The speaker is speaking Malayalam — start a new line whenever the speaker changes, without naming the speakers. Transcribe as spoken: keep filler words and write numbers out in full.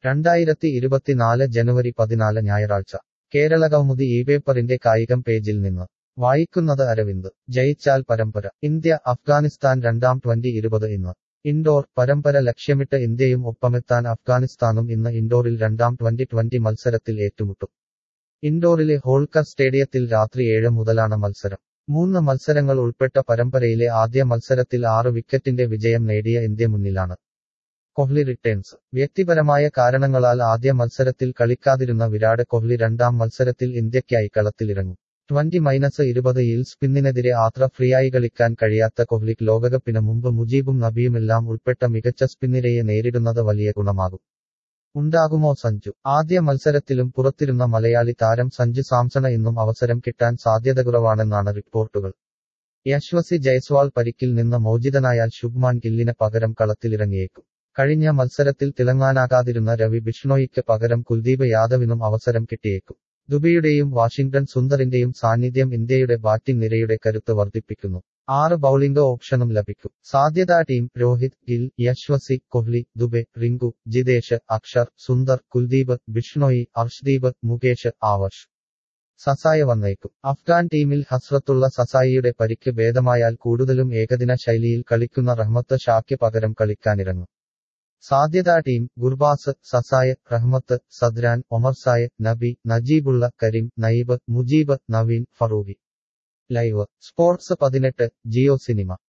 രണ്ടായിരത്തി ഇരുപത്തിനാല് ജനുവരി പതിനാല് ഞായറാഴ്ച കേരളകൗമുദി ഈ പേപ്പറിന്റെ കായികം പേജിൽ നിന്ന് വായിക്കുന്നത് അരവിന്ദ്. ജയിച്ചാൽ പരമ്പര. ഇന്ത്യ അഫ്ഗാനിസ്ഥാൻ രണ്ടാം ട്വന്റി ഇരുപത് ഇന്ന്. ഇൻഡോർ. പരമ്പര ലക്ഷ്യമിട്ട് ഇന്ത്യയും ഒപ്പമെത്താൻ അഫ്ഗാനിസ്ഥാനും ഇന്ന് ഇൻഡോറിൽ രണ്ടാം ട്വന്റി ട്വന്റി മത്സരത്തിൽ ഏറ്റുമുട്ടും. ഇൻഡോറിലെ ഹോൾക്കർ സ്റ്റേഡിയത്തിൽ രാത്രി ഏഴ് മുതലാണ് മത്സരം. മൂന്ന് മത്സരങ്ങൾ ഉൾപ്പെട്ട പരമ്പരയിലെ ആദ്യ മത്സരത്തിൽ ആറ് വിക്കറ്റിന്റെ വിജയം നേടിയ ഇന്ത്യ മുന്നിലാണ്. കോഹ്ലി റിട്ടേൺസ്. വ്യക്തിപരമായ കാരണങ്ങളാൽ ആദ്യ മത്സരത്തിൽ കളിക്കാതിരുന്ന വിരാട് കോഹ്ലി രണ്ടാം മത്സരത്തിൽ ഇന്ത്യയ്ക്കായി കളത്തിലിറങ്ങും. ട്വന്റി മൈനസ് ഇരുപതിൽ സ്പിന്നിനെതിരെ ആത്ര ഫ്രീയായി കളിക്കാൻ കഴിയാത്ത കോഹ്ലിക്ക് ലോകകപ്പിന് മുമ്പ് മുജീബും നബിയുമെല്ലാം ഉൾപ്പെട്ട മികച്ച സ്പിന്നിരയെ നേരിടുന്നത് വലിയ ഗുണമാകും. ഉണ്ടാകുമോ സഞ്ജു? ആദ്യ മത്സരത്തിലും പുറത്തിരുന്ന മലയാളി താരം സഞ്ജു സാംസണ് ഇന്നും അവസരം കിട്ടാൻ സാധ്യതകുറവാണെന്നാണ് റിപ്പോർട്ടുകൾ. യശ്വസി ജയ്സ്വാൾ പരിക്കിൽ നിന്ന് മോചിതനായാൽ ശുഭ്മാൻ ഗില്ലിന് പകരം കളത്തിലിറങ്ങിയേക്കും. കഴിഞ്ഞ മത്സരത്തിൽ തിളങ്ങാനാകാതിരുന്ന രവി ബിഷ്ണോയിക്ക് പകരം കുൽദീപ് യാദവിനും അവസരം കിട്ടിയേക്കും. ദുബെയുടെയും വാഷിംഗ്ടൺ സുന്ദറിന്റെയും സാന്നിധ്യം ഇന്ത്യയുടെ ബാറ്റിംഗ് നിരയുടെ കരുത്ത് വർദ്ധിപ്പിക്കുന്നു. ആറ് ബൌളിംഗ് ഓപ്ഷനും ലഭിക്കും. സാധ്യതാ ടീം: രോഹിത്, ഗിൽ, യശ്വസി, കോഹ്ലി, ദുബെ, റിങ്കു, ജിതേഷ്, അക്ഷർ, സുന്ദർ, കുൽദീപ്, ബിഷ്ണോയി, അർഷ്ദീപ്, മുകേഷ്, ആവർഷ്. സസായ വന്നേക്കും. അഫ്ഗാൻ ടീമിൽ ഹസ്രത്തുള്ള സസായിയുടെ പരിക്ക് ഭേദമായാൽ കൂടുതലും ഏകദിന ശൈലിയിൽ കളിക്കുന്ന റഹ്മത്ത് ഷായ്ക്ക് പകരം കളിക്കാനിറങ്ങും. സാധ്യതാ team: Gurbaz, Zazai, Rahmat, Zadran, Omarzai, Nabi, Najibullah, Karim, Naib, Mujeeb, Naveen, Farooqi. Live sports പതിനെട്ട് ജിയോ സിനിമ